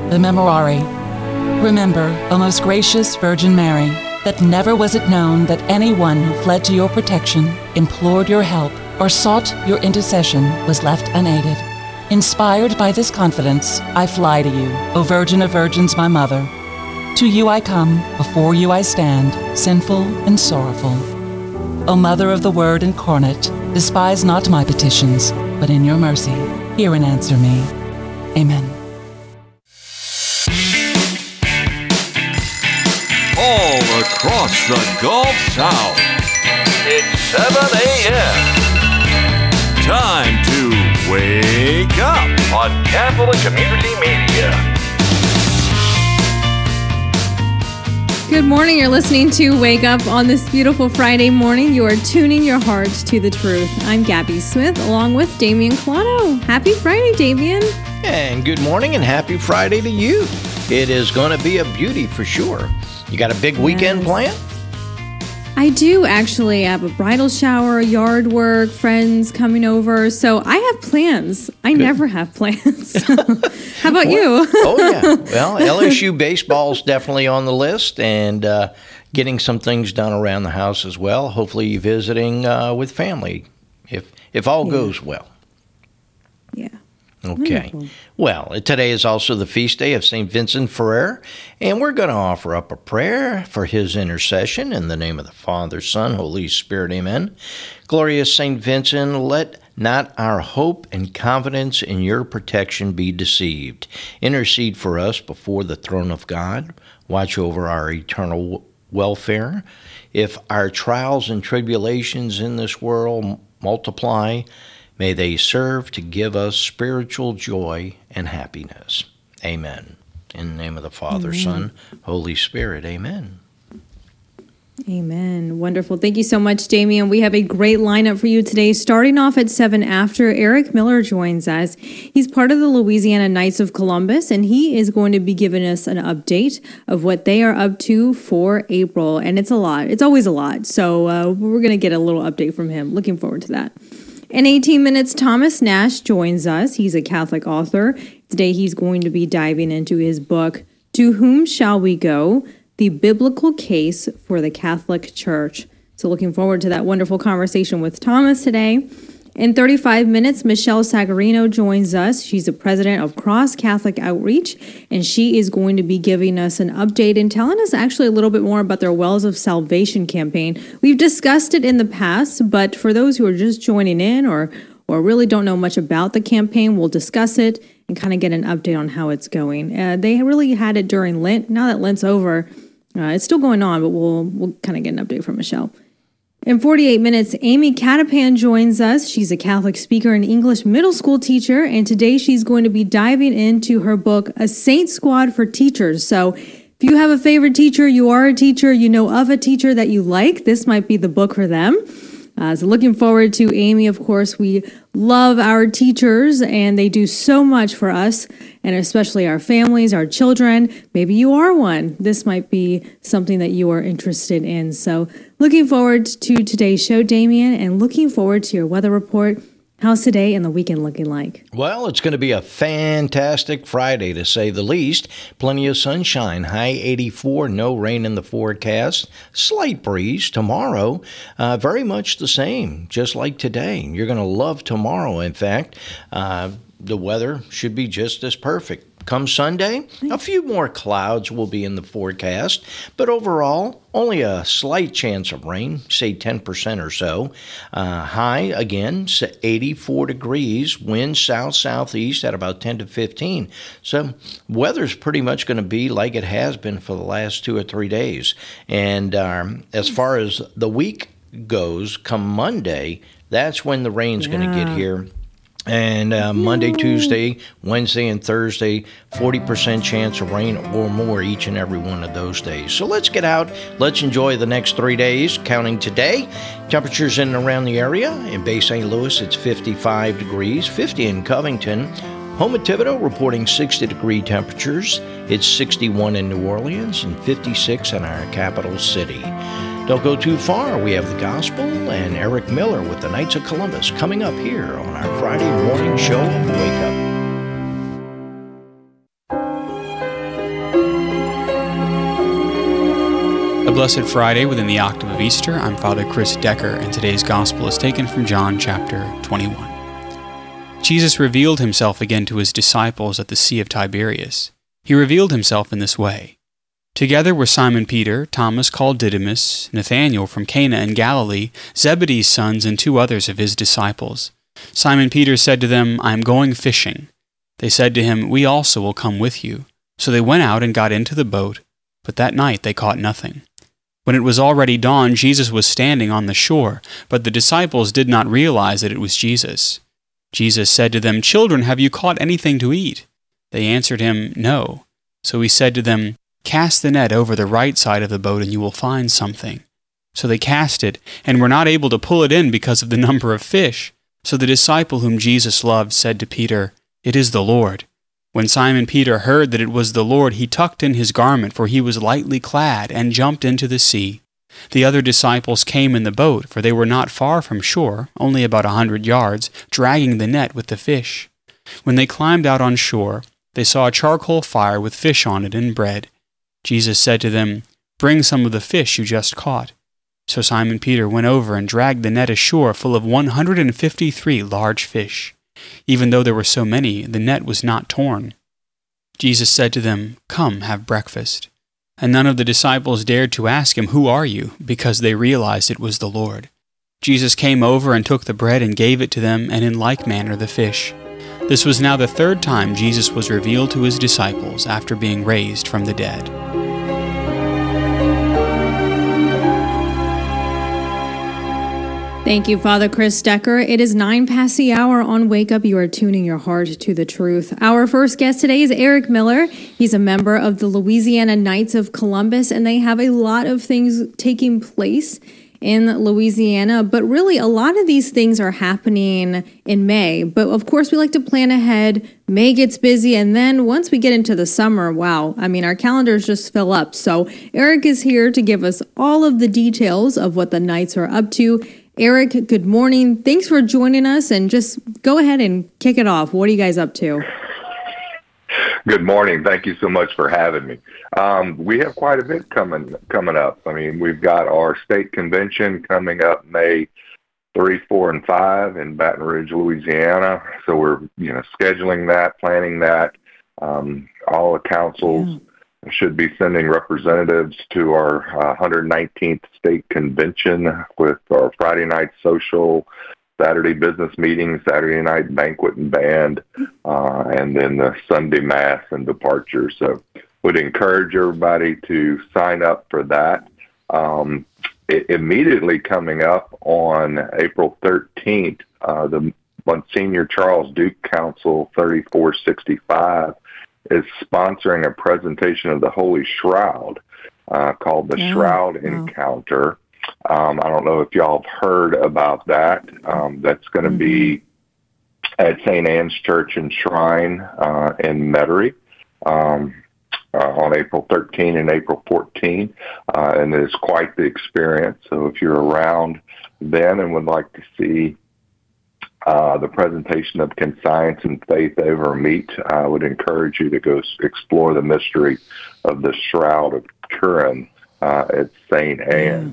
The Memorare. Remember, O most gracious Virgin Mary, that never was it known that anyone who fled to your protection, implored your help, or sought your intercession was left unaided. Inspired by this confidence, I fly to you, O Virgin of Virgins, my Mother. To you I come, before you I stand, sinful and sorrowful. O Mother of the Word incarnate, despise not my petitions, but in your mercy, hear and answer me. Amen. All across the Gulf South, it's 7 a.m. Time to wake up on Catholic Community Media. Good morning. You're listening to Wake Up on this beautiful Friday morning. You are tuning your hearts to the truth. I'm Gabby Smith, along with Damian Colano. Happy Friday, Damian. And good morning and happy Friday to you. It is going to be a beauty for sure. You got a big weekend planned? I do actually have a bridal shower, yard work, friends coming over. So I have plans. I never have plans. How about you? Oh, yeah. Well, LSU baseball is definitely on the list, and getting some things done around the house as well. Hopefully visiting with family, if all goes well. Yeah. Okay. Wonderful. Well, today is also the feast day of St. Vincent Ferrer, and we're going to offer up a prayer for his intercession in the name of the Father, Son, Holy Spirit. Amen. Glorious St. Vincent, let not our hope and confidence in your protection be deceived. Intercede for us before the throne of God. Watch over our eternal welfare. If our trials and tribulations in this world multiply, may they serve to give us spiritual joy and happiness. Amen. In the name of the Father, Son, Holy Spirit. Amen. Amen. Wonderful. Thank you so much, Damian. We have a great lineup for you today. Starting off at 7 after, Eric Miller joins us. He's part of the Louisiana Knights of Columbus, and he is going to be giving us an update of what they are up to for April. And it's a lot. It's always a lot. So we're going to get a little update from him. Looking forward to that. In 18 minutes, Thomas Nash joins us. He's a Catholic author. Today he's going to be diving into his book, To Whom Shall We Go? The Biblical Case for the Catholic Church. So looking forward to that wonderful conversation with Thomas today. In 35 minutes, Michelle Sagarino joins us. She's the president of Cross Catholic Outreach, and she is going to be giving us an update and telling us actually a little bit more about their Wells of Salvation campaign. We've discussed it in the past, but for those who are just joining in or really don't know much about the campaign, we'll discuss it and kind of get an update on how it's going. They really had it during Lent. Now that Lent's over, it's still going on, but we'll kind of get an update from Michelle. In 48 minutes, Amy Catapan joins us. She's a Catholic speaker and English middle school teacher, and today she's going to be diving into her book, A Saint Squad for Teachers. So if you have a favorite teacher, you are a teacher, you know of a teacher that you like, this might be the book for them. So looking forward to Amy. Of course, we love our teachers, and they do so much for us, and especially our families, our children. Maybe you are one. This might be something that you are interested in. So looking forward to today's show, Damian, and looking forward to your weather report. How's today and the weekend looking like? Well, it's going to be a fantastic Friday, to say the least. Plenty of sunshine, high 84, no rain in the forecast. Slight breeze tomorrow, very much the same, just like today. You're going to love tomorrow, in fact. The weather should be just as perfect. Come Sunday, a few more clouds will be in the forecast, but overall, only a slight chance of rain, say 10% or so. High, again, 84 degrees, wind south-southeast at about 10 to 15. So weather's pretty much going to be like it has been for the last 2 or 3 days. And as far as the week goes, come Monday, that's when the rain's going to get here. And Monday, Tuesday, Wednesday, and Thursday, 40% chance of rain or more each and every one of those days. So let's get out. Let's enjoy the next 3 days, counting today. Temperatures in and around the area. In Bay St. Louis, it's 55 degrees, 50 in Covington. Home at Thibodaux reporting 60-degree temperatures. It's 61 in New Orleans and 56 in our capital city. Don't go too far. We have the gospel and Eric Miller with the Knights of Columbus coming up here on our Friday morning show of Wake Up. A blessed Friday within the octave of Easter. I'm Father Chris Decker, and today's Gospel is taken from John chapter 21. Jesus revealed himself again to his disciples at the Sea of Tiberias. He revealed himself in this way. Together were Simon Peter, Thomas called Didymus, Nathanael from Cana in Galilee, Zebedee's sons, and 2 others of his disciples. Simon Peter said to them, "I am going fishing." They said to him, "We also will come with you." So they went out and got into the boat, but that night they caught nothing. When it was already dawn, Jesus was standing on the shore, but the disciples did not realize that it was Jesus. Jesus said to them, "Children, have you caught anything to eat?" They answered him, "No." So he said to them, "Cast the net over the right side of the boat, and you will find something." So they cast it, and were not able to pull it in because of the number of fish. So the disciple whom Jesus loved said to Peter, "It is the Lord." When Simon Peter heard that it was the Lord, he tucked in his garment, for he was lightly clad, and jumped into the sea. The other disciples came in the boat, for they were not far from shore, only about 100 yards, dragging the net with the fish. When they climbed out on shore, they saw a charcoal fire with fish on it and bread. Jesus said to them, "Bring some of the fish you just caught." So Simon Peter went over and dragged the net ashore full of 153 large fish. Even though there were so many, the net was not torn. Jesus said to them, "Come, have breakfast." And none of the disciples dared to ask him, "Who are you?" because they realized it was the Lord. Jesus came over and took the bread and gave it to them, and in like manner the fish. This was now the 3rd time Jesus was revealed to his disciples after being raised from the dead. Thank you, Father Chris Decker. It is 9 past the hour on Wake Up. You are tuning your heart to the truth. Our first guest today is Eric Miller. He's a member of the Louisiana Knights of Columbus, and they have a lot of things taking place in Louisiana. But really, a lot of these things are happening in May. But of course, we like to plan ahead. May gets busy, and then once we get into the summer, wow, I mean, our calendars just fill up. So Eric is here to give us all of the details of what the Knights are up to. Eric, good morning. Thanks for joining us, and just go ahead and kick it off. What are you guys up to? Good morning. Thank you so much for having me. We have quite a bit coming up. I mean, we've got our state convention coming up May 3, 4, and 5 in Baton Rouge, Louisiana. So we're scheduling that, planning that. All the councils should be sending representatives to our 119th state convention with our Friday night social, Saturday business meeting, Saturday night banquet and band, and then the Sunday mass and departure. So would encourage everybody to sign up for that. Immediately coming up on April 13th, the Monsignor Charles Duke Council 3465 is sponsoring a presentation of the Holy Shroud called the Shroud Encounter. I don't know if y'all have heard about that. That's going to be at St. Anne's Church and Shrine in Metairie on April 13 and April 14. And it's quite the experience. So if you're around then and would like to see the presentation of Can Science and Faith Ever Meet, I would encourage you to go explore the mystery of the Shroud of Turin at St. Anne.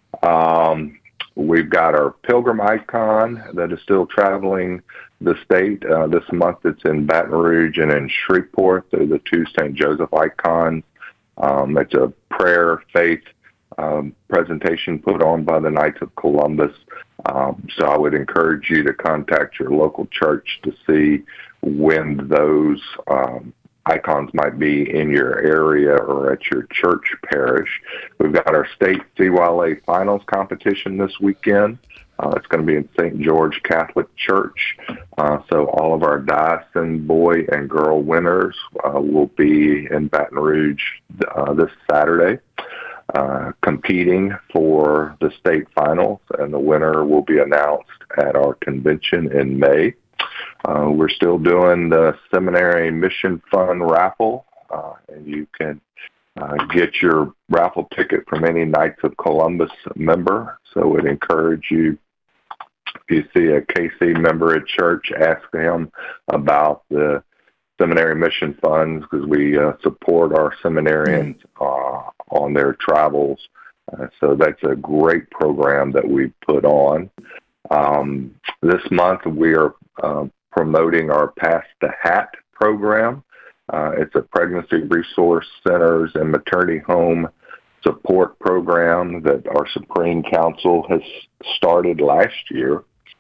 We've got our Pilgrim Icon that is still traveling the state. This month it's in Baton Rouge and in Shreveport. They're the 2 St. Joseph icons. It's a prayer, faith presentation put on by the Knights of Columbus. So I would encourage you to contact your local church to see when those icons might be in your area or at your church parish. We've got our state CYLA finals competition this weekend. It's going to be in St. George Catholic Church. So all of our diocesan boy and girl winners will be in Baton Rouge this Saturday, competing for the state finals, and the winner will be announced at our convention in May. We're still doing the Seminary Mission Fund raffle, and you can get your raffle ticket from any Knights of Columbus member. So we'd encourage you, if you see a KC member at church, ask them about the Seminary Mission Funds, because we support our seminarians on their travels. So that's a great program that we put on. This month we are promoting our Pass the Hat program. It's a pregnancy resource centers and maternity home support program that our Supreme Council has started last year.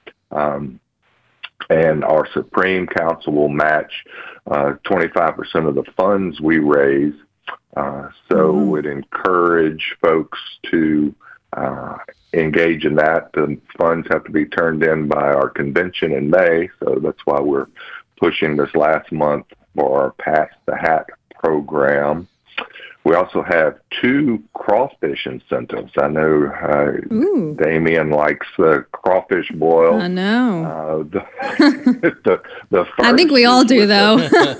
And our Supreme Council will match 25% of the funds we raise. So would encourage folks to engage in that. The funds have to be turned in by our convention in May, so that's why we're pushing this last month for our Pass the Hat program. We also have 2 crawfish incentives. I know Damien likes the crawfish boil. I know. The I think we all do, though.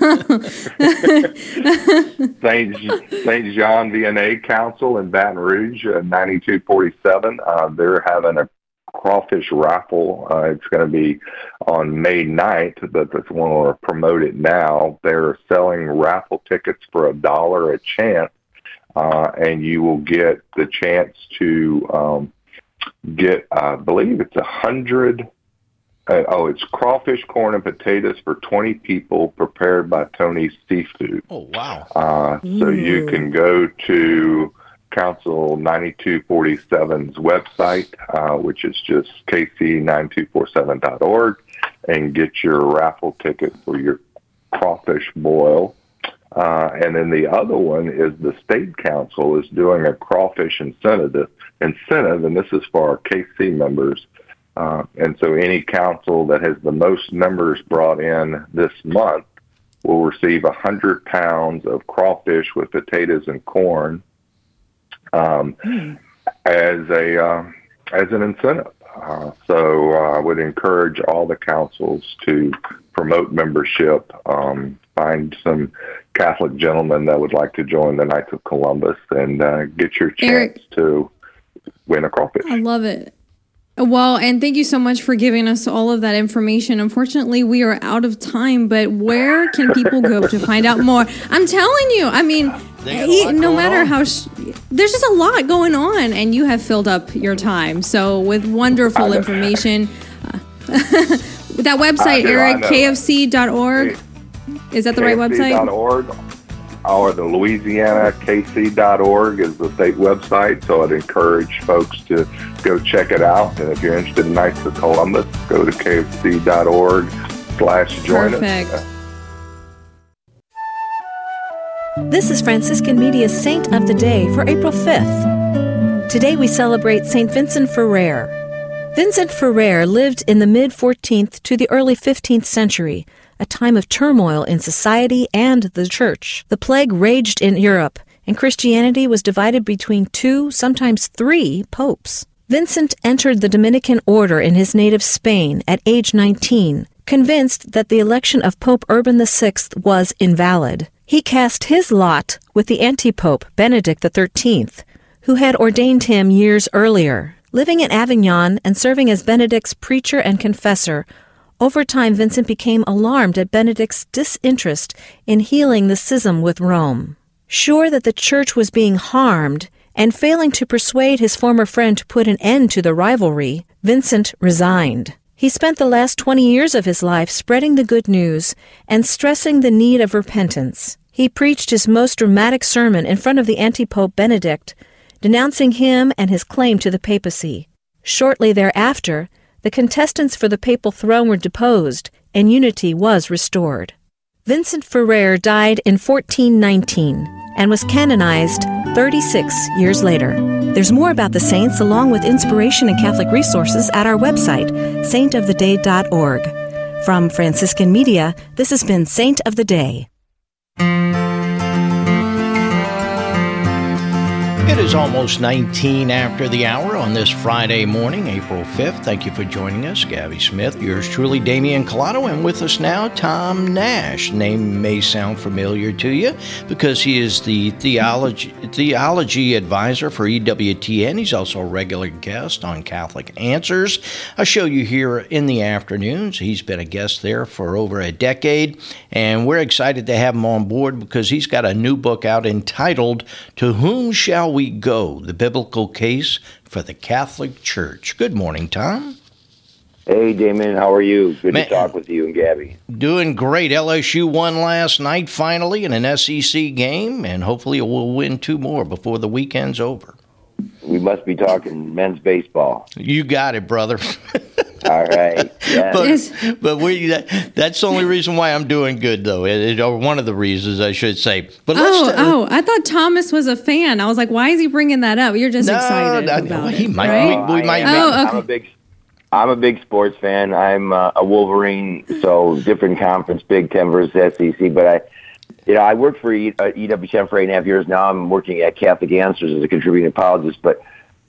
St. John VNA Council in Baton Rouge, 9247. They're having a crawfish raffle. It's going to be on May 9th, but if you want to promote it now, they're selling raffle tickets for $1 a chance, and you will get the chance to get, I believe it's 100. It's crawfish, corn, and potatoes for 20 people prepared by Tony's Seafood. Oh, wow. So you can go to Council 9247's website, which is just kc9247.org, and get your raffle ticket for your crawfish boil. And then the other one is the State Council is doing a crawfish incentive, and this is for our KC members. And so any council that has the most members brought in this month will receive 100 pounds of crawfish with potatoes and corn as an incentive. So I would encourage all the councils to promote membership, find some Catholic gentlemen that would like to join the Knights of Columbus, and get your chance to win a crawfish. I love it. Well, and thank you so much for giving us all of that information. Unfortunately, we are out of time, but where can people go to find out more? I'm telling you, I mean, no matter how, there's just a lot going on, and you have filled up your time. So with wonderful information, that website, Eric, kfc.org, is that the right website? KFC.org. Or the LouisianaKC.org is the state website, so I'd encourage folks to go check it out. And if you're interested in Knights of Columbus, go to KFC.org/join us. Perfect. This is Franciscan Media's Saint of the Day for April 5th. Today we celebrate St. Vincent Ferrer. Vincent Ferrer lived in the mid-14th to the early 15th century, a time of turmoil in society and the church. The plague raged in Europe, and Christianity was divided between 2, sometimes 3, popes. Vincent entered the Dominican order in his native Spain at age 19, convinced that the election of Pope Urban VI was invalid. He cast his lot with the anti-pope Benedict XIII, who had ordained him years earlier. Living in Avignon and serving as Benedict's preacher and confessor, over time, Vincent became alarmed at Benedict's disinterest in healing the schism with Rome. Sure that the church was being harmed, and failing to persuade his former friend to put an end to the rivalry, Vincent resigned. He spent the last 20 years of his life spreading the good news and stressing the need of repentance. He preached his most dramatic sermon in front of the anti-pope Benedict, denouncing him and his claim to the papacy. Shortly thereafter, the contestants for the papal throne were deposed, and unity was restored. Vincent Ferrer died in 1419 and was canonized 36 years later. There's more about the saints along with inspiration and Catholic resources at our website, saintoftheday.org. From Franciscan Media, this has been Saint of the Day. It is almost 19 after the hour on this Friday morning, April 5th. Thank you for joining us. Gabby Smith, yours truly, Damian Collado, and with us now, Tom Nash. Name may sound familiar to you because he is the theology advisor for EWTN. He's also a regular guest on Catholic Answers, a show you hear in the afternoons. He's been a guest there for over a decade, and we're excited to have him on board because he's got a new book out entitled To Whom Shall We Go? The Biblical Case for the Catholic Church. Good morning, Tom. Hey, Damon, how are you? Good to talk with you and Gabby. Doing great. LSU won last night, finally, in an SEC game, and hopefully we'll win 2 more before the weekend's over. We must be talking men's baseball. You got it, brother. All right. Yes. But that's the only reason why I'm doing good, though, or one of the reasons, I should say. But I thought Thomas was a fan. I was like, why is he bringing that up? You're just excited about he it, might. right? We might. Okay. I'm a big sports fan. I'm a Wolverine, so different conference, Big Ten versus SEC. But I worked for EWTN for 8.5 years now. I'm working at Catholic Answers as a contributing apologist, but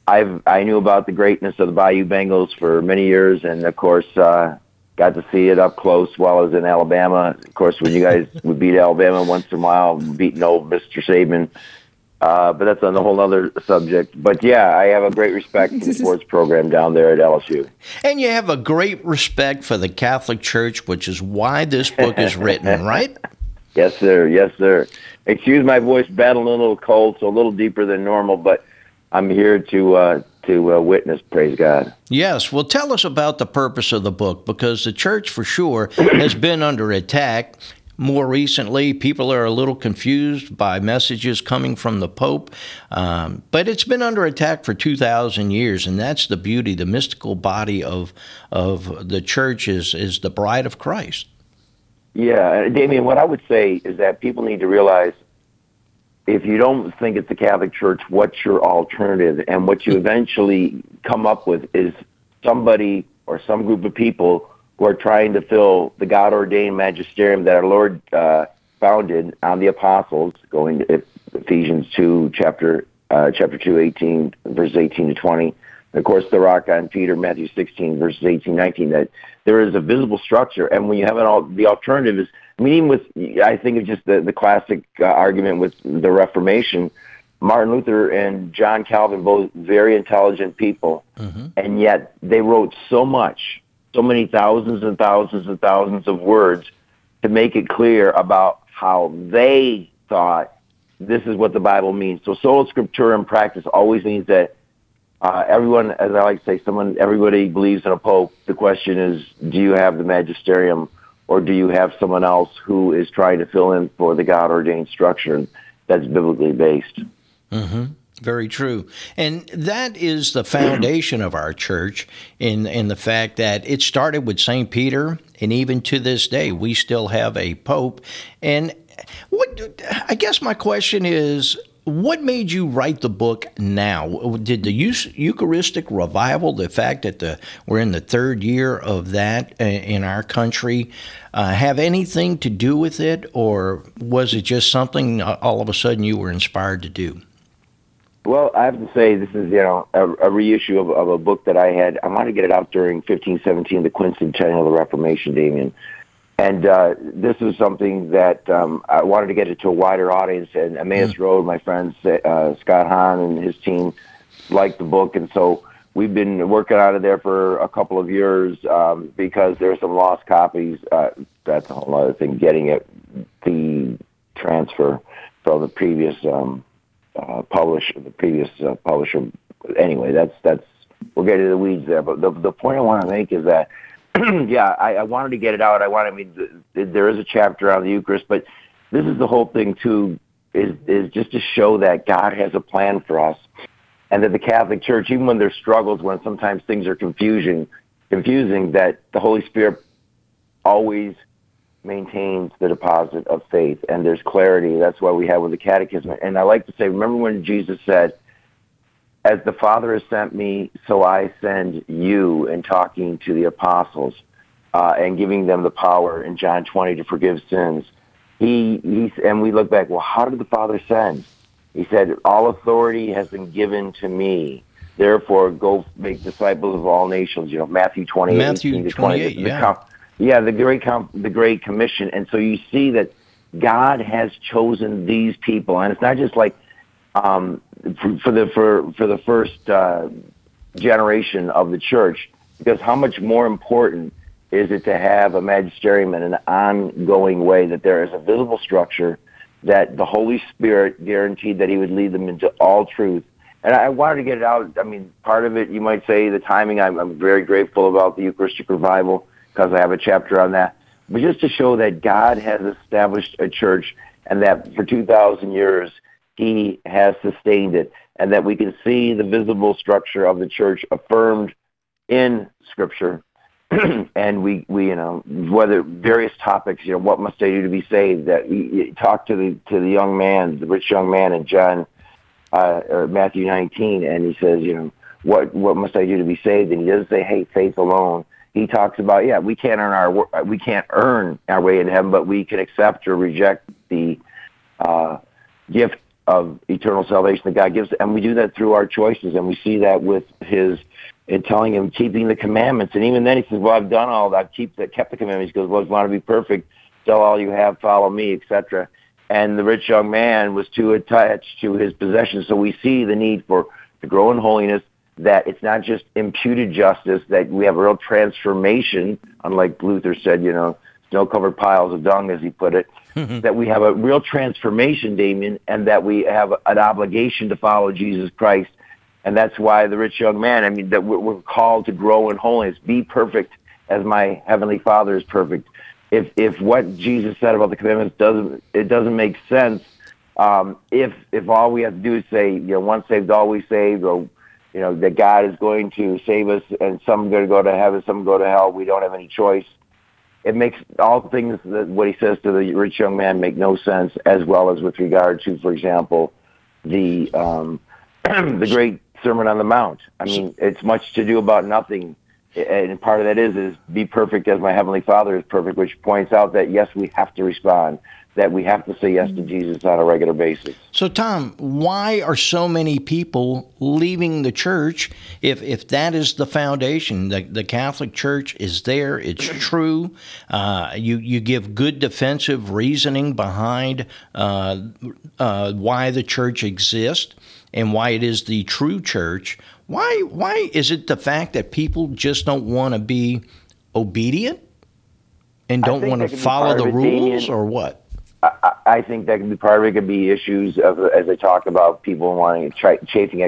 I knew about the greatness of the Bayou Bengals for many years, and of course got to see it up close while I was in Alabama. Of course, when you guys would beat Alabama once in a while, beating old Mr. Saban. But that's on a whole other subject. But yeah, I have a great respect for the sports program down there at LSU. And you have a great respect for the Catholic Church, which is why this book is written, right? Yes, sir. Yes, sir. Excuse my voice, battling a little cold, so a little deeper than normal, but I'm here to witness, praise God. Yes. Well, tell us about the purpose of the book, because the church, for sure, has been under attack. More recently, people are a little confused by messages coming from the Pope, but it's been under attack for 2,000 years, and that's the beauty. The mystical body of the church is the bride of Christ. Yeah, Damien, what I would say is that people need to realize if you don't think it's the Catholic Church, what's your alternative? And what you eventually come up with is somebody or some group of people who are trying to fill the God-ordained magisterium that our Lord founded on the apostles, going to Ephesians 2, chapter 2, 18, verses 18 to 20. And of course, the rock on Peter, Matthew 16, verses 18, 19, that there is a visible structure. And when you have the alternative is, meaning with, I think of just the classic argument with the Reformation. Martin Luther and John Calvin, both very intelligent people, and yet they wrote so many thousands and thousands and thousands of words to make it clear about how they thought this is what the Bible means. So sola scriptura in practice always means that everyone, as I like to say, everybody believes in a pope. The question is, do you have the magisterium, or do you have someone else who is trying to fill in for the God-ordained structure that's biblically based? Mm-hmm. Very true. And that is the foundation of our church in the fact that it started with St. Peter, and even to this day, we still have a pope. And I guess my question is, what made you write the book now? Did the Eucharistic revival, the fact that we're in the 3rd year of that in our country, have anything to do with it, or was it just something all of a sudden you were inspired to do? Well, I have to say this is, a reissue of a book that I had. I wanted to get it out during 1517, the quincentennial of the Reformation, Damien. And this is something that I wanted to get it to a wider audience. And Emmaus Road, my friend Scott Hahn and his team liked the book. And so we've been working on it there for a couple of years because there are some lost copies. That's a whole other thing, getting the transfer from the previous publisher. Anyway, that's we'll get into the weeds there. But the point I want to make is that, I wanted to get it out. There is a chapter on the Eucharist, but this is the whole thing too, is just to show that God has a plan for us, and that the Catholic Church, even when there's struggles, when sometimes things are confusing, that the Holy Spirit always maintains the deposit of faith, and there's clarity. That's why we have with the Catechism. And I like to say, remember when Jesus said, "As the Father has sent me, so I send you," in talking to the apostles and giving them the power in John 20 to forgive sins. And we look back, well, how did the Father send? He said, all authority has been given to me. Therefore, go make disciples of all nations. Matthew 28, Matthew 18 to 28, 20. The Great Commission. And so you see that God has chosen these people, and it's not just like for the first generation of the church, because how much more important is it to have a magisterium in an ongoing way, that there is a visible structure, that the Holy Spirit guaranteed that he would lead them into all truth. And I wanted to get it out. I mean, part of it, you might say, the timing. I'm very grateful about the Eucharistic Revival because I have a chapter on that. But just to show that God has established a church and that for 2,000 years he has sustained it, and that we can see the visible structure of the church affirmed in Scripture. And we whether various topics, what must I do to be saved? That you talk to the young man, the rich young man in Matthew 19, and he says, what must I do to be saved? And he doesn't say, hey, faith alone. He talks about, we can't earn our way into heaven, but we can accept or reject the gift of eternal salvation that God gives, and we do that through our choices. And we see that with in telling him keeping the commandments. And even then he says, well, I've done all that, kept the commandments. He goes, well, if you want to be perfect, sell all you have, follow me, etc. And the rich young man was too attached to his possessions. So we see the need to grow in holiness, that it's not just imputed justice, that we have a real transformation, unlike Luther said, snow-covered piles of dung, as he put it, that we have a real transformation, Damien, and that we have an obligation to follow Jesus Christ. And that's why the rich young man, that we're called to grow in holiness. Be perfect as my heavenly Father is perfect. If what Jesus said about the commandments doesn't make sense, if all we have to do is say, once saved, always saved, or that God is going to save us and some are going to go to heaven, some go to hell, we don't have any choice. It makes all things that what he says to the rich young man make no sense, as well as with regard to, for example, the the great Sermon on the Mount. It's much to do about nothing. And part of that is be perfect as my heavenly Father is perfect, which points out that, yes, we have to respond, that we have to say yes to Jesus on a regular basis. So, Tom, why are so many people leaving the church if that is the foundation? The Catholic Church is there. It's true. You give good defensive reasoning behind why the church exists and why it is the true church. Why is it the fact that people just don't want to be obedient and don't want to follow the rules, or what? I think that could be part of it. Could be issues of, as I talk about, people wanting chafing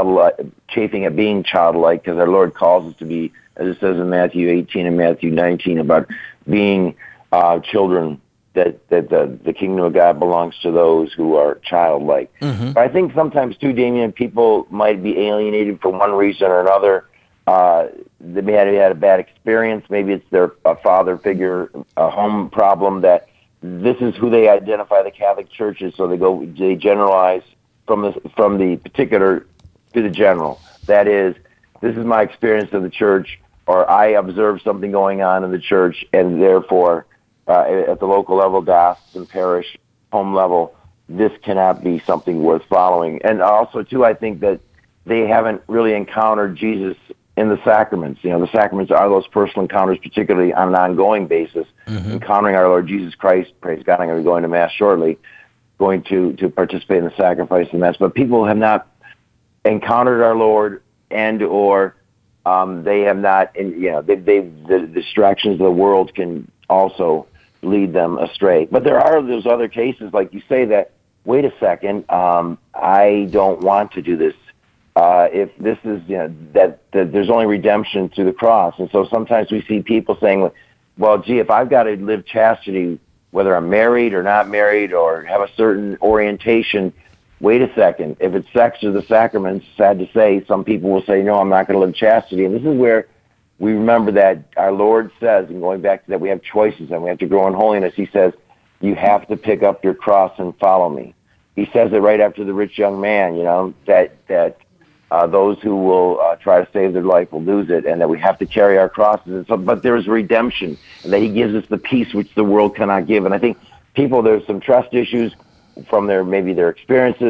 at being childlike, because our Lord calls us to be, as it says in Matthew 18 and Matthew 19, about being children. That the kingdom of God belongs to those who are childlike. Mm-hmm. But I think sometimes too, Damien, people might be alienated for one reason or another. They may have had a bad experience. Maybe it's their father figure, a home problem, that this is who they identify the Catholic Church as. So they generalize from the particular to the general. That is, this is my experience of the church, or I observe something going on in the church, and therefore, at the local level, diocesan, parish, home level, this cannot be something worth following. And also, too, I think that they haven't really encountered Jesus in the sacraments. The sacraments are those personal encounters, particularly on an ongoing basis, encountering our Lord Jesus Christ. Praise God, I'm going to be going to Mass shortly, going to participate in the sacrifice of Mass. But people have not encountered our Lord, and or they have not, the distractions of the world can also lead them astray. But there are those other cases, like you say, that, wait a second, I don't want to do this. If this is, that there's only redemption through the cross. And so sometimes we see people saying, well, gee, if I've got to live chastity, whether I'm married or not married or have a certain orientation, wait a second, if it's sex or the sacraments, sad to say, some people will say, no, I'm not going to live chastity. And this is where we remember that our Lord says, and going back to that, we have choices and we have to grow in holiness. He says, you have to pick up your cross and follow me. He says it right after the rich young man, that those who will try to save their life will lose it, and that we have to carry our crosses. And so, but there is redemption, and that he gives us the peace which the world cannot give. And I think there's some trust issues from maybe their experiences,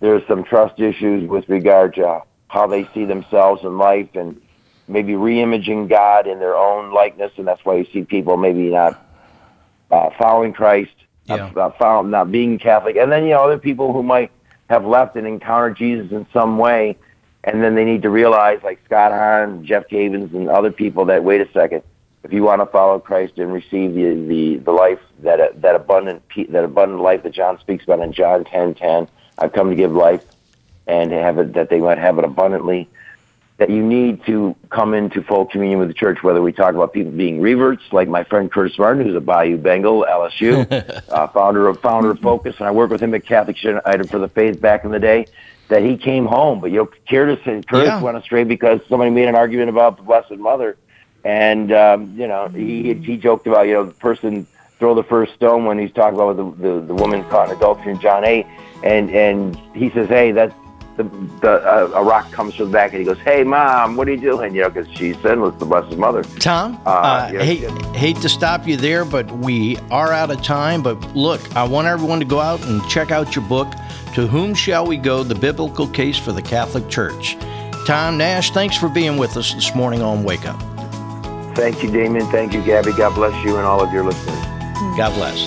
there's some trust issues with regard to how they see themselves in life and maybe re-imaging God in their own likeness, and that's why you see people maybe not following Christ, not being Catholic. And then, other people who might have left and encountered Jesus in some way, and then they need to realize, like Scott Hahn, Jeff Cavins, and other people, that, wait a second, if you want to follow Christ and receive the life, that abundant life that John speaks about in John 10:10, I've come to give life and have it, that they might have it abundantly, that you need to come into full communion with the church, whether we talk about people being reverts, like my friend Curtis Martin, who's a Bayou Bengal, LSU, founder of Focus, and I worked with him at Catholic United for the Faith back in the day, that he came home. But, Curtis went astray because somebody made an argument about the Blessed Mother. And, he joked about, the person throw the first stone when he's talking about the woman caught in adultery in John 8. And he says, hey, that's a rock comes from the back, and he goes, hey, Mom, what are you doing? Because she's sinless, the Blessed Mother. Tom, hate to stop you there, but we are out of time. But look, I want everyone to go out and check out your book, To Whom Shall We Go? The Biblical Case for the Catholic Church. Tom Nash, thanks for being with us this morning on Wake Up. Thank you, Damien. Thank you, Gabby. God bless you and all of your listeners. God bless.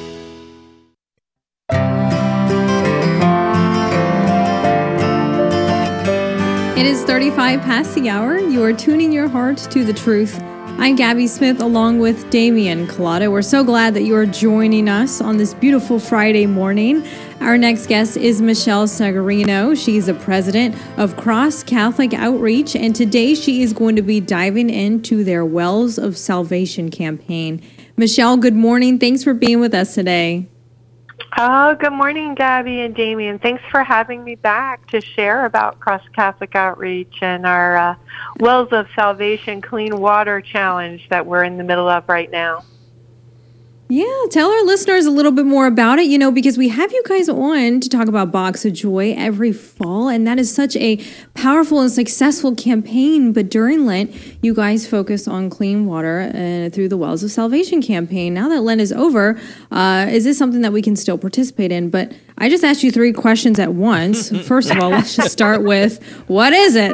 It is 35 past the hour. You are tuning your heart to the truth. I'm Gabby Smith along with Damian Collada. We're so glad that you are joining us on this beautiful Friday morning. Our next guest is Michelle Segarino. She's the president of Cross Catholic Outreach, and today she is going to be diving into their Wells of Salvation campaign. Michelle, good morning. Thanks for being with us today. Oh, good morning, Gabby and Damien. Thanks for having me back to share about Cross Catholic Outreach and our Wells of Salvation Clean Water Challenge that we're in the middle of right now. Yeah, tell our listeners a little bit more about it, because we have you guys on to talk about Box of Joy every fall, and that is such a powerful and successful campaign. But during Lent, you guys focus on clean water through the Wells of Salvation campaign. Now that Lent is over, is this something that we can still participate in? But I just asked you 3 questions at once. First of all, let's just start with, what is it?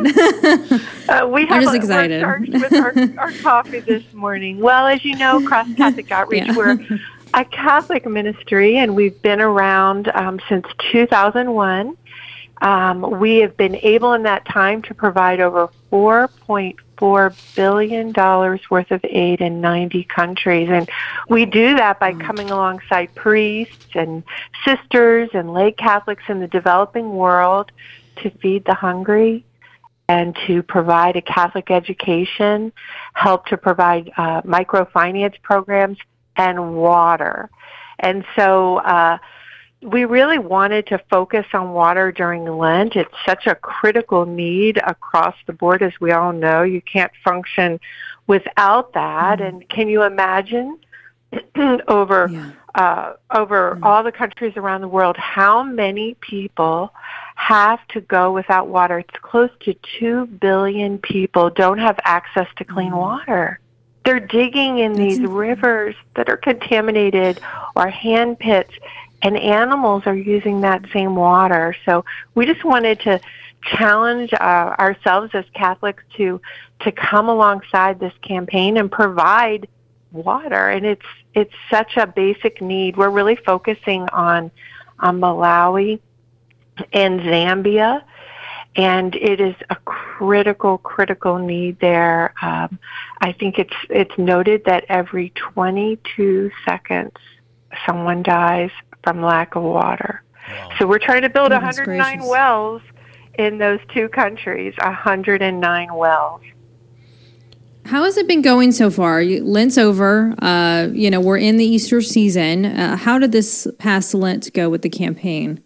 I'm just excited. We're charged with our coffee this morning. Well, as you know, Cross Catholic Outreach, we're a Catholic ministry, and we've been around since 2001. We have been able in that time to provide over $4.4 billion worth of aid in 90 countries. And we do that by coming alongside priests and sisters and lay Catholics in the developing world to feed the hungry and to provide a Catholic education, help to provide microfinance programs, and water. And so we really wanted to focus on water during Lent. It's such a critical need across the board, as we all know. You can't function without that. And can you imagine over all the countries around the world, how many people have to go without water? It's close to 2 billion people don't have access to clean water. They're digging in these rivers that are contaminated or hand pits, and animals are using that same water. So we just wanted to challenge ourselves as Catholics to come alongside this campaign and provide water. And it's such a basic need. We're really focusing on Malawi and Zambia, and it is a critical need there. I think it's noted that every 22 seconds someone dies from lack of water. Wow. So we're trying to build 109 wells in those 2 countries, 109 wells. How has it been going so far? Lent's over. We're in the Easter season. How did this past Lent go with the campaign?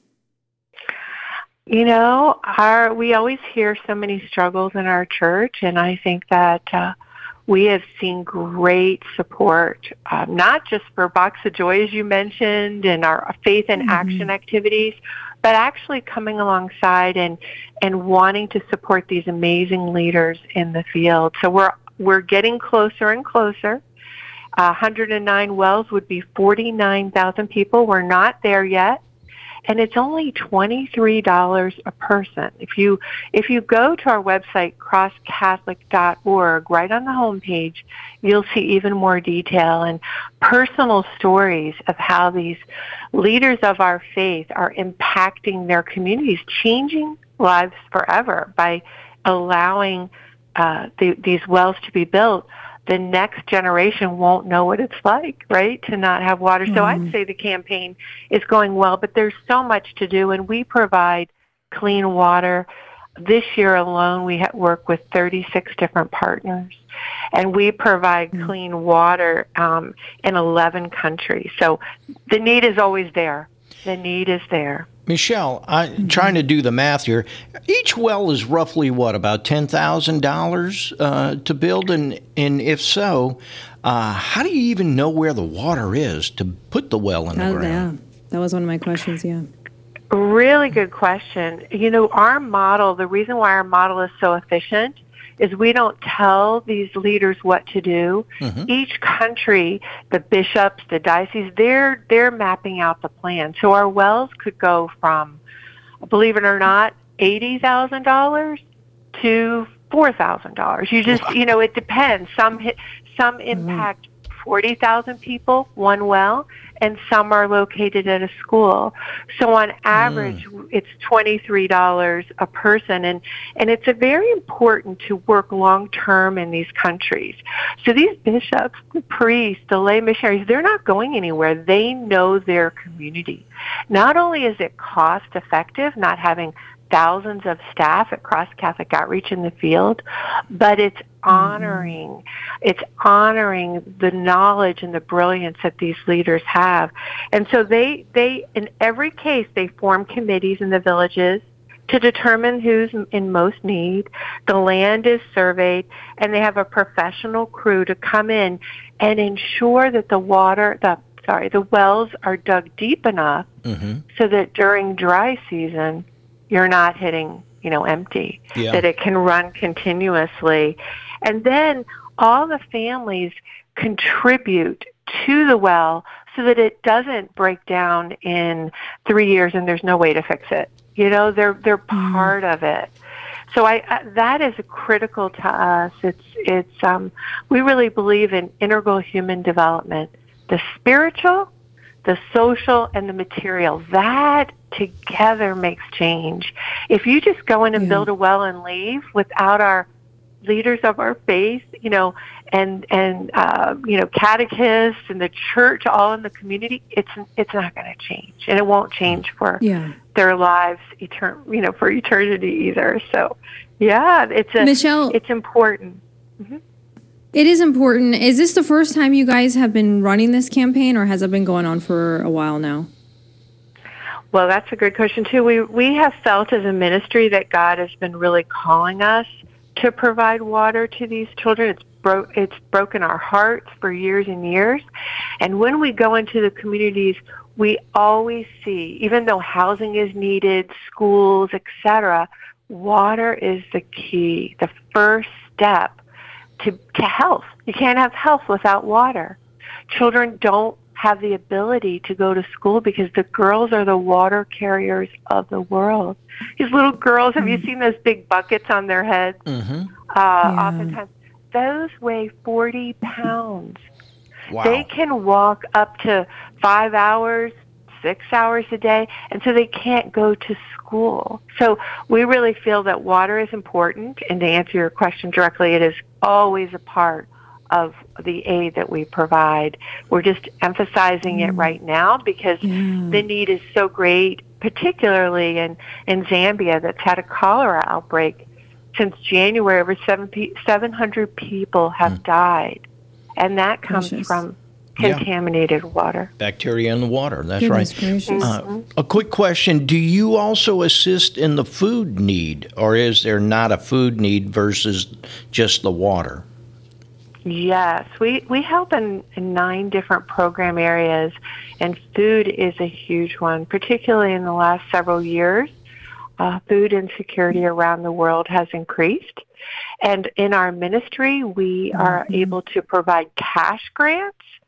We always hear so many struggles in our church, and I think that we have seen great support, not just for Box of Joy, as you mentioned, and our faith and action activities, but actually coming alongside and wanting to support these amazing leaders in the field. So we're getting closer and closer. 109 wells would be 49,000 people. We're not there yet. and it's only $23 a person. If you go to our website, crosscatholic.org, right on the homepage, you'll see even more detail and personal stories of how these leaders of our faith are impacting their communities, changing lives forever by allowing these wells to be built. The next generation won't know what it's like, right, to not have water. So I'd say the campaign is going well, but there's so much to do, and we provide clean water. This year alone, we work with 36 different partners, and we provide clean water in 11 countries. So the need is always there. The need is there. Michelle, I'm trying to do the math here. Each well is roughly, about $10,000 to build? And if so, how do you even know where the water is to put the well in the ground? Yeah, that was one of my questions, yeah. Really good question. Our model, the reason why our model is so efficient is we don't tell these leaders what to do. Each country, the bishops, the dioceses, they're mapping out the plan. So our wells could go from, believe it or not, $80,000 to $4,000. You just, it depends. Some impact 40,000 people, one well, and some are located at a school. So on average, it's $23 a person, and it's very important to work long-term in these countries. So these bishops, the priests, the lay missionaries, they're not going anywhere. They know their community. Not only is it cost-effective, not having thousands of staff at Cross Catholic Outreach in the field, but it's honoring the knowledge and the brilliance that these leaders have. And so they in every case, they form committees in the villages to determine who's in most need. The land is surveyed, and they have a professional crew to come in and ensure that the wells are dug deep enough so that during dry season, you're not hitting, empty, that it can run continuously. And then all the families contribute to the well so that it doesn't break down in 3 years and there's no way to fix it. They're part of it. So that is critical to us. We really believe in integral human development, the spiritual, the social, and the material. That together makes change. If you just go in and build a well and leave without our leaders of our faith, and catechists and the church all in the community, it's not going to change, and it won't change for their lives for eternity either. So Michelle, it's important. It is important. Is this the first time you guys have been running this campaign, or has it been going on for a while now? Well, that's a good question too. We have felt as a ministry that God has been really calling us to provide water to these children. It's broken our hearts for years and years. And when we go into the communities, we always see, even though housing is needed, schools, etc., water is the key, the first step to health. You can't have health without water. Children don't have the ability to go to school because the girls are the water carriers of the world. These little girls, have you seen those big buckets on their heads? Oftentimes, those weigh 40 pounds. Wow. They can walk up to 5 hours, 6 hours a day, and so they can't go to school. So we really feel that water is important, and to answer your question directly, it is always a part of the aid that we provide. We're just emphasizing it right now because the need is so great, particularly in Zambia, that's had a cholera outbreak since January. Over 700 people have died, and that comes from contaminated water. Bacteria in the water, that's Goodness right. A quick question, do you also assist in the food need, or is there not a food need versus just the water? Yes, we help in 9 different program areas, and food is a huge one, particularly in the last several years. Food insecurity around the world has increased, and in our ministry, we are able to provide cash grants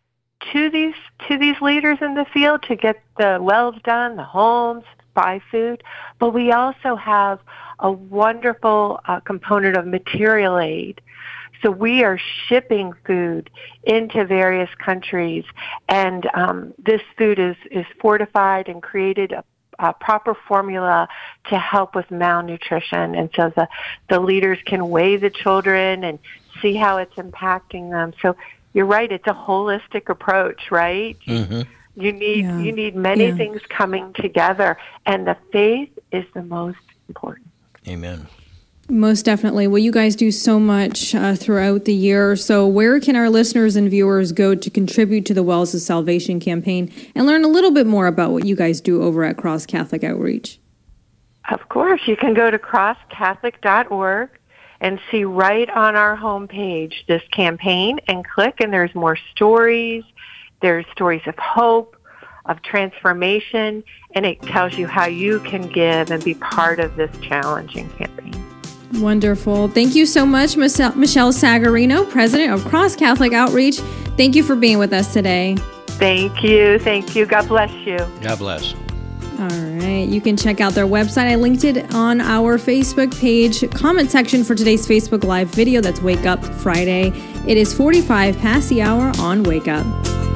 to these leaders in the field to get the wells done, the homes, buy food, but we also have a wonderful component of material aid. So we are shipping food into various countries, and this food is fortified and created a proper formula to help with malnutrition. And so the leaders can weigh the children and see how it's impacting them. So you're right, it's a holistic approach, right? Mm-hmm. You need many things coming together, and the faith is the most important. Amen. Most definitely. Well, you guys do so much throughout the year. So where can our listeners and viewers go to contribute to the Wells of Salvation campaign and learn a little bit more about what you guys do over at Cross Catholic Outreach? Of course. You can go to crosscatholic.org and see right on our homepage this campaign and click, and there's more stories. There's stories of hope, of transformation, and it tells you how you can give and be part of this challenging campaign. Wonderful. Thank you so much, Michelle Sagarino, President of Cross Catholic Outreach. Thank you for being with us today. Thank you. Thank you. God bless you. God bless. All right. You can check out their website. I linked it on our Facebook page comment section for today's Facebook Live video. That's Wake Up Friday. It is 45 past the hour on Wake Up.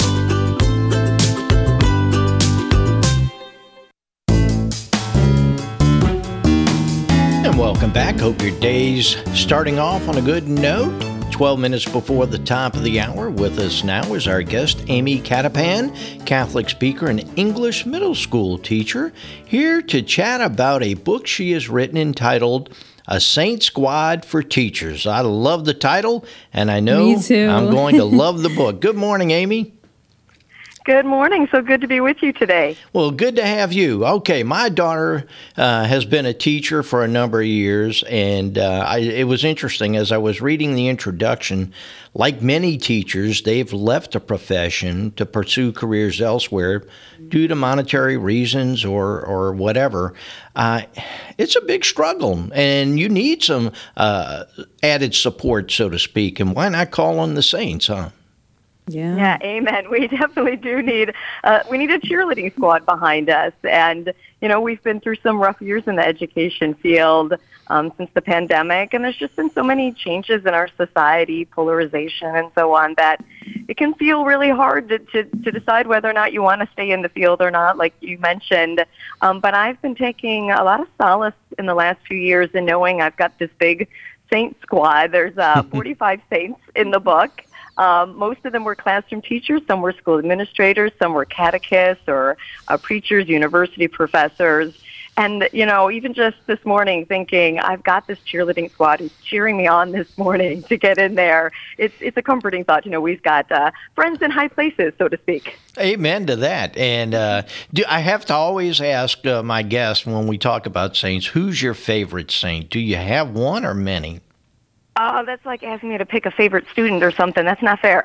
Welcome back. Hope your day's starting off on a good note. 12 minutes before the top of the hour. With us now is our guest, Amy Catapan, Catholic speaker and English middle school teacher, here to chat about a book she has written entitled A Saint Squad for Teachers. I love the title, and I know I'm going to love the book. Good morning, Amy. Good morning. So good to be with you today. Well, good to have you. Okay, my daughter has been a teacher for a number of years, and it was interesting as I was reading the introduction. Like many teachers, they've left the profession to pursue careers elsewhere due to monetary reasons or whatever. It's a big struggle, and you need some added support, so to speak. And why not call on the saints, huh? Yeah, amen. We definitely do need we need a cheerleading squad behind us. And, you know, we've been through some rough years in the education field since the pandemic, and there's just been so many changes in our society, polarization and so on, that it can feel really hard to decide whether or not you want to stay in the field or not, like you mentioned. But I've been taking a lot of solace in the last few years in knowing I've got this big saint squad. There's 45 saints in the book. Most of them were classroom teachers, some were school administrators, some were catechists or preachers, university professors. And, you know, even just this morning thinking, I've got this cheerleading squad who's cheering me on this morning to get in there. It's a comforting thought. You know, we've got friends in high places, so to speak. Amen to that. And I have to always ask my guests when we talk about saints, who's your favorite saint? Do you have one or many? Oh, that's like asking me to pick a favorite student or something. That's not fair.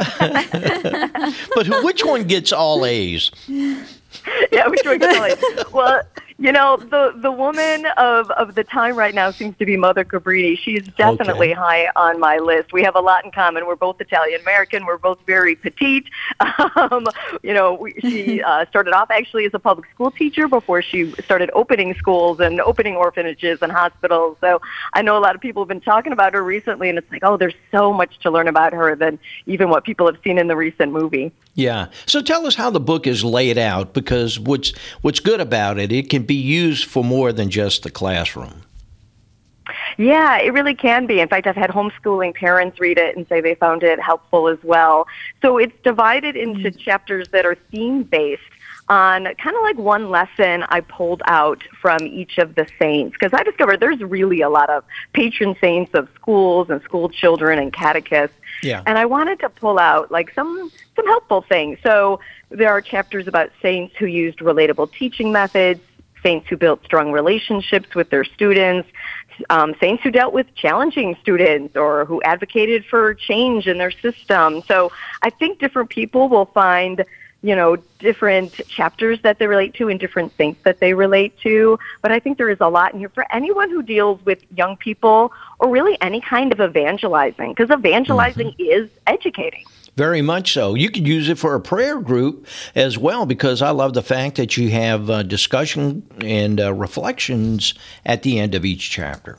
But which one gets all A's? Yeah, which one gets all A's? Well, you know, the woman of the time right now seems to be Mother Cabrini. She's definitely high on my list. We have a lot in common. We're both Italian-American. We're both very petite. You know, she started off actually as a public school teacher before she started opening schools and opening orphanages and hospitals. So I know a lot of people have been talking about her recently, and it's like, oh, there's so much to learn about her than even what people have seen in the recent movie. Yeah. So tell us how the book is laid out, because what's good about it, it can be used for more than just the classroom. Yeah, it really can be. In fact, I've had homeschooling parents read it and say they found it helpful as well. So it's divided into chapters that are theme-based on kind of like one lesson I pulled out from each of the saints, because I discovered there's really a lot of patron saints of schools and school children and catechists. Yeah. And I wanted to pull out like some helpful things. So there are chapters about saints who used relatable teaching methods, saints who built strong relationships with their students, saints who dealt with challenging students or who advocated for change in their system. So I think different people will find, you know, different chapters that they relate to and different saints that they relate to. But I think there is a lot in here for anyone who deals with young people or really any kind of evangelizing, because evangelizing is educating. Very much so. You could use it for a prayer group as well, because I love the fact that you have discussion and reflections at the end of each chapter.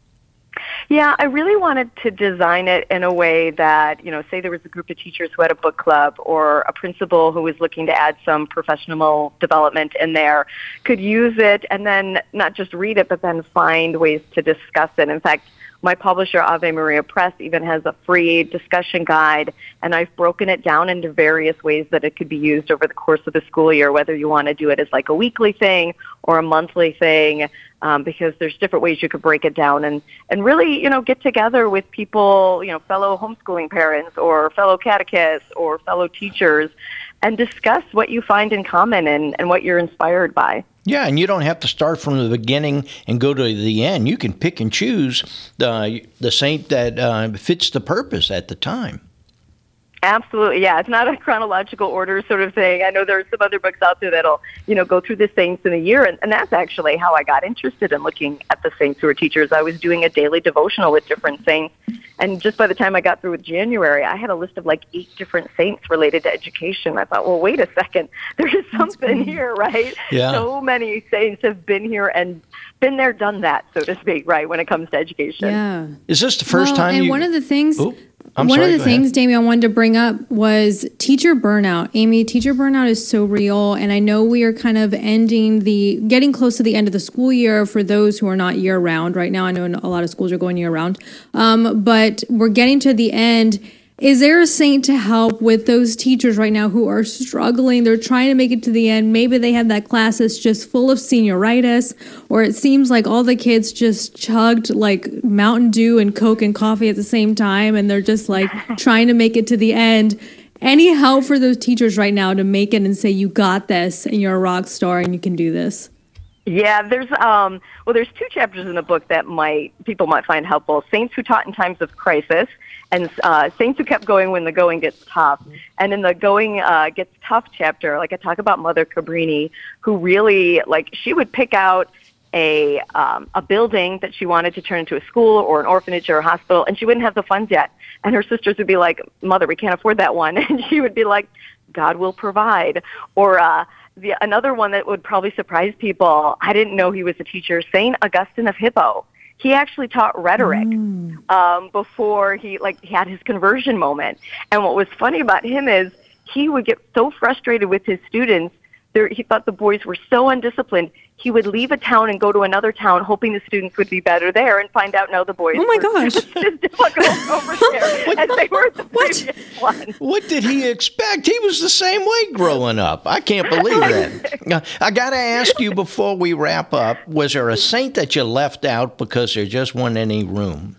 Yeah, I really wanted to design it in a way that, say there was a group of teachers who had a book club, or a principal who was looking to add some professional development in there, could use it and then not just read it, but then find ways to discuss it. In fact, my publisher, Ave Maria Press, even has a free discussion guide, and I've broken it down into various ways that it could be used over the course of the school year, whether you want to do it as like a weekly thing or a monthly thing, because there's different ways you could break it down and really, get together with people, fellow homeschooling parents or fellow catechists or fellow teachers, and discuss what you find in common and what you're inspired by. Yeah, and you don't have to start from the beginning and go to the end. You can pick and choose the saint that fits the purpose at the time. Absolutely, yeah. It's not a chronological order sort of thing. I know there are some other books out there that'll, go through the saints in a year, and that's actually how I got interested in looking at the saints who are teachers. I was doing a daily devotional with different saints, and just by the time I got through with January, I had a list of like 8 different saints related to education. I thought, well, wait a second, there is something here, right? Yeah. So many saints have been here and been there, done that, so to speak, right, when it comes to education. Yeah. Is this the first time and you... one of the things... Oop. One of the things, Damien, I wanted to bring up was teacher burnout. Amy, teacher burnout is so real, and I know we are kind of getting close to the end of the school year for those who are not year-round. Right now, I know a lot of schools are going year-round, but we're getting to the end. Is there a saint to help with those teachers right now who are struggling? They're trying to make it to the end. Maybe they have that class that's just full of senioritis, or it seems like all the kids just chugged like Mountain Dew and Coke and coffee at the same time, and they're just like trying to make it to the end. Any help for those teachers right now to make it and say, you got this, and you're a rock star, and you can do this? Yeah, there's 2 chapters in the book that people might find helpful. Saints who taught in times of crisis, and saints who kept going when the going gets tough. And in the going gets tough chapter, I talk about Mother Cabrini, who really, she would pick out a building that she wanted to turn into a school or an orphanage or a hospital, and she wouldn't have the funds yet. And her sisters would be like, Mother, we can't afford that one. And she would be like, God will provide. Or another one that would probably surprise people, I didn't know he was a teacher, St. Augustine of Hippo. He actually taught rhetoric before he had his conversion moment. And what was funny about him is he would get so frustrated with his students. He thought the boys were so undisciplined. He would leave a town and go to another town, hoping the students would be better there, and find out no, the boys oh my were gosh. just as difficult over there as they were the previous one. What did he expect? He was the same way growing up. I can't believe that. I got to ask you before we wrap up, was there a saint that you left out because there just wasn't any room?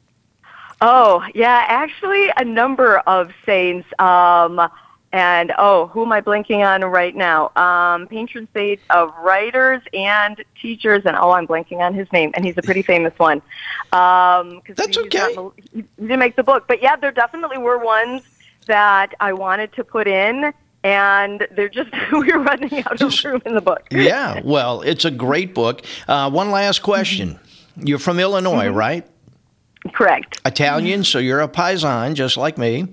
Oh, yeah, actually a number of saints. And, who am I blanking on right now? Patron saint of writers and teachers, and I'm blanking on his name, and he's a pretty famous one. That's okay. He didn't make the book. But, yeah, there definitely were ones that I wanted to put in, and they're just, we're running out of room in the book. Yeah, well, it's a great book. One last question. You're from Illinois, right? Correct. Italian, so you're a paisan, just like me.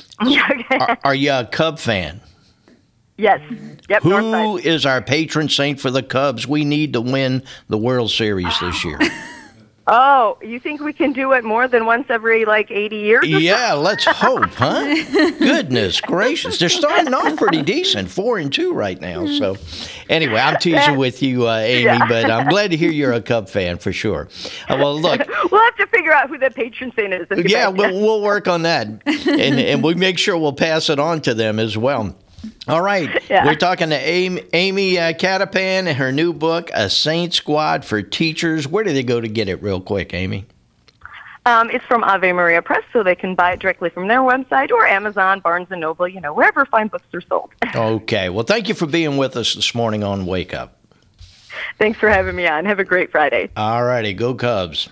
Are you a Cub fan? Yes. Yep. Who is our patron saint for the Cubs? We need to win the World Series this year. Oh, you think we can do it more than once every 80 years? Yeah, let's hope, huh? Goodness gracious. They're starting off pretty decent, 4-2 right now. So anyway, I'm teasing with you, Amy, but I'm glad to hear you're a Cub fan for sure. Well, look. We'll have to figure out who the patron saint is. Yeah, we'll work on that. And we'll make sure we'll pass it on to them as well. All right. Yeah. We're talking to Amy Catapan and her new book, A Saint Squad for Teachers. Where do they go to get it real quick, Amy? It's from Ave Maria Press, so they can buy it directly from their website or Amazon, Barnes & Noble, wherever fine books are sold. Okay. Well, thank you for being with us this morning on Wake Up. Thanks for having me on. Have a great Friday. All righty. Go Cubs.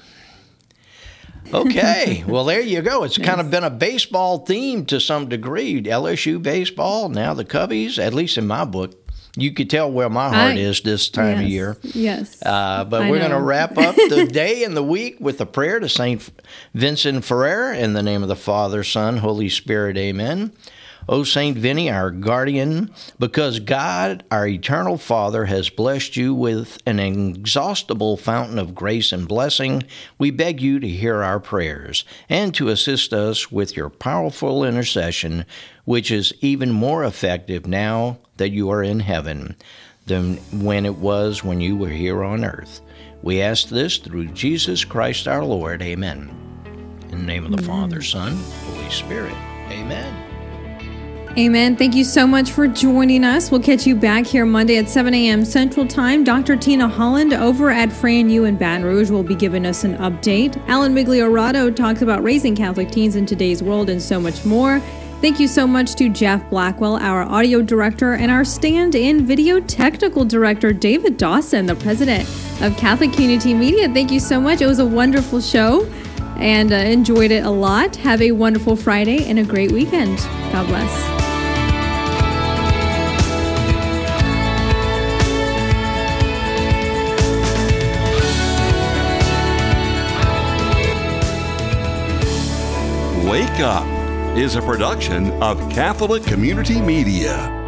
Okay, well, there you go. It's kind of been a baseball theme to some degree. LSU baseball, now the Cubbies, at least in my book. You could tell where my heart is this time of year. Yes. But we're going to wrap up the day and the week with a prayer to St. Vincent Ferrer in the name of the Father, Son, Holy Spirit. Amen. O St. Vinny, our guardian, because God, our eternal Father, has blessed you with an inexhaustible fountain of grace and blessing, we beg you to hear our prayers and to assist us with your powerful intercession, which is even more effective now that you are in heaven than when it was when you were here on earth. We ask this through Jesus Christ our Lord. Amen. In the name of the Father, Son, Holy Spirit. Amen. Amen. Thank you so much for joining us. We'll catch you back here Monday at 7 a.m. Central Time. Dr. Tina Holland over at Fran U in Baton Rouge will be giving us an update. Alan Migliorato talks about raising Catholic teens in today's world and so much more. Thank you so much to Jeff Blackwell, our audio director, and our stand-in video technical director, David Dawson, the president of Catholic Community Media. Thank you so much. It was a wonderful show and enjoyed it a lot. Have a wonderful Friday and a great weekend. God bless. Wake Up is a production of Catholic Community Media.